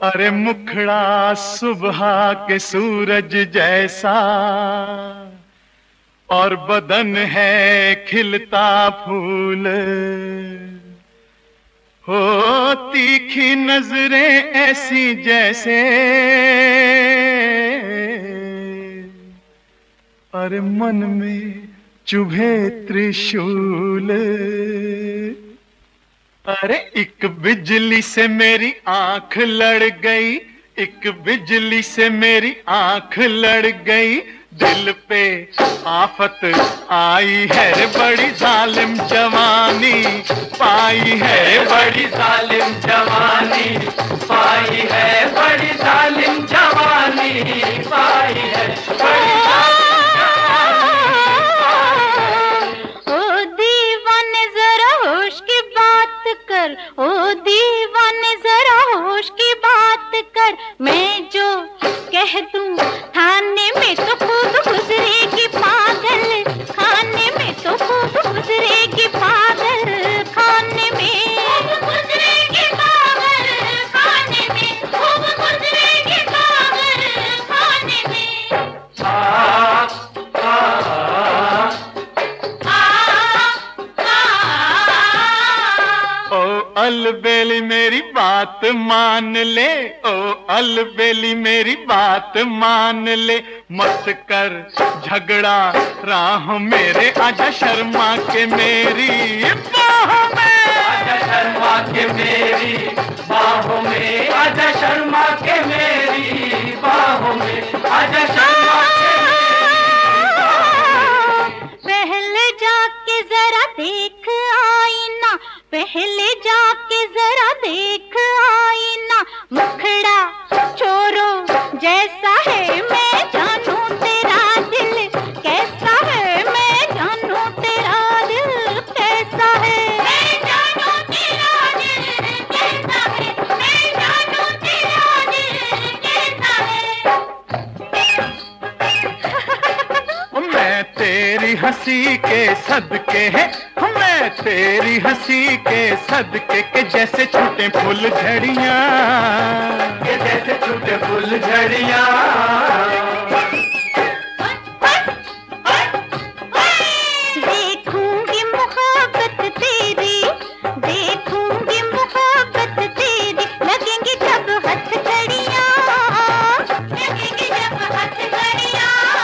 अरे मुखड़ा सुबह के सूरज जैसा और बदन है खिलता फूल हो, तीखी नजरें ऐसी जैसे अरे मन में चुभे त्रिशूल। अरे एक बिजली से मेरी आंख लड़ गई, एक बिजली से मेरी आंख लड़ गई, दिल पे आफत आई है रे बड़ी जालिम जवानी पाई है, बड़ी जालिम जवानी पाई है, बड़ी जालिम जवानी पाई है, बड़ी ओ दीवाने जरा होश की बात कर, मैं जो कह दूं थाने में तो खूब गुजरेगी पागल, खाने में तो खूब गुजरेगी पागल, खाने में खूब गुजरेगी पागल, खाने में खूब गुजरेगी पागल, खाने में। अलबेली मेरी बात मान ले, ओ अलबेली मेरी बात मान ले, मत कर झगड़ा राह मेरे, आजा शर्मा के मेरी बाहों में, आजा शर्मा के मेरी बाहों में, आजा शर्मा के मेरी बाहों में, आजा शर्मा के मेरी बाहों में। पहले जाके जरा देख आईना, पहले जाके जरा देख आईना, मुखड़ा चोरों जैसा है, मैं जानूं तेरा दिल कैसा है, मैं जानूं तेरा दिल कैसा है, मैं जानूं तेरा दिल कैसा है, मैं जानूं तेरा दिल कैसा है। मैं तेरी हंसी के सदके है, मैं तेरी हंसी के सदके के जैसे छूटे फूल झड़ियां, के जैसे छूटे फूल झड़ियां, देखूंगी मोहब्बत तेरी, देखूंगी मोहब्बत तेरी, लगेंगी जब हथकड़ियां, लगेंगी जब हथकड़ियां।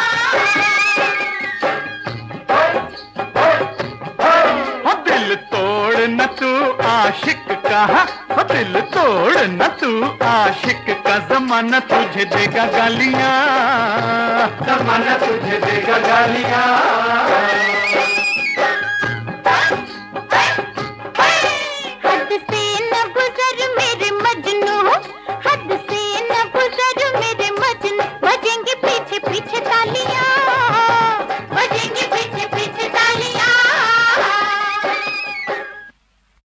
दिल तोड़ न तू आशिक कहा, दिल तोड़ न तू आशिक का, जमाना तुझे देगा गालियां, जमाना तुझे देगा गालियां।